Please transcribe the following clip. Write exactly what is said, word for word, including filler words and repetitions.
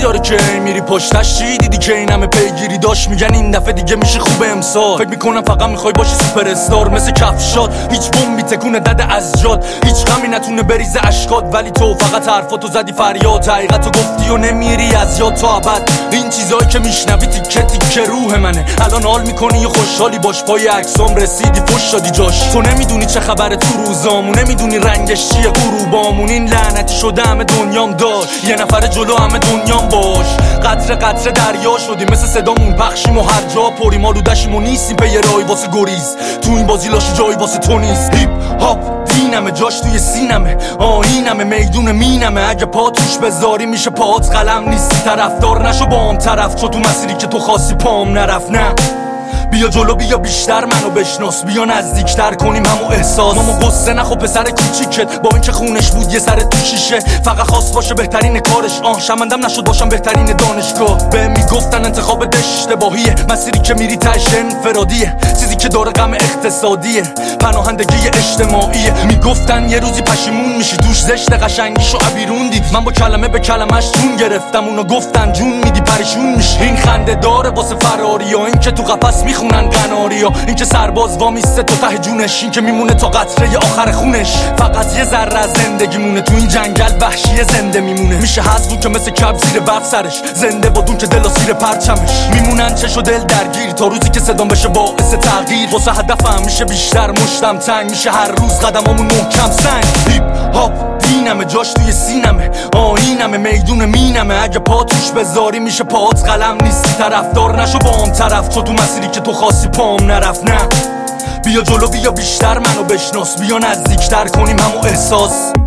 داره که میری پشتش؟ چی دیدی که این همه پیگیری داشت؟ میگن این دفعه دیگه میشه خوبه امسال. فکر میکنم فقط میخوای باشی سوپر استار، مثل کفشات هیچ بمبی تکونه دده از جات، هیچ غمی نتونه بریزه اشکات، ولی تو فقط حرفاتو زدی فریاد، حقیقتو گفتی و نمیری از یاد تا ابد. این چیزایی که میشنوی تیکه تیکه روح منه، الان حال میکنی و خوشحالی باش، پای عکسام رسیدی فوش شدی جاش. تو نمیدونی چه خبره تو روزامون، نمیدونی رنگش چیه غروبامون. این لعنتی شده همه دنیام داشت، یه نفر جلو همه دنیام باش. قطره قطره دریا شدیم، مثل صدامون پخشیم و هر جا پریم، آلودشیم و نیستیم پی رای واسه گریز. تو این بازی لاش جایی واسه تو نیست. هیپ هاپ دینمه، جاش توی سینمه، آینمه، میدون مینمه. اگه پا توش بذاری میشه پات قلم، نیستی طرفدار نشو با هم طرف، چو تو مسیری که تو خواستی پام نرفت. نه بیا جلو، بیا بیشتر منو بشناس، بیا نزدیکتر کنیم همو احساس. ماما قصه نخو پسر کوچیکت، با اینکه خونش بود یه سر تو شیشه، فقط خواست باشه بهترین کارش. آه شمندم نشد باشم بهترین دانشگاه. به میگفتن انتخابت اشتباهیه، مسیری که میری تاش انفرادیه، چیزی که داره غم اقتصادیه، پناهندگی اجتماعیه. میگفتن یه روزی پشیمون میشی، توش زشت قشنگیشو عبیرون دید. من با کلمه به کلمش جون گرفتم، اونا گفتن جون میدی پریشون میشی. این خنده داره واسه فراریا، این که تو قفس میخونن قناریا، این که سرباز وامیسته تو ته جونش، این که میمونه تا قطره آخر خونش. فقط یه ذره از زندگی مونه، تو این جنگل وحشی زنده میمونه. میشه حذف که مثل کب زیر برف سرش، زنده بادون که دل و سیر پرچمش. میمونن چش و دل درگیر تا روزی که صدام بشه باعث تغییر. واسه هدفم میشه بیشتر، مشتم تنگ میشه هر روز، قدمامون محکم سنگ. هیپ هاپ دینمه، جاش توی سینمه، آینمه، میدون مینمه. اگه پا توش بذاری میشه پات قلم، نیستی طرفدار نشو با هم طرف، چو تو مسیری که تو خواستی پام نرفت. نه بیا جلو، بیا بیشتر منو بشناس، بیا نزدیکتر کنیم همو احساس.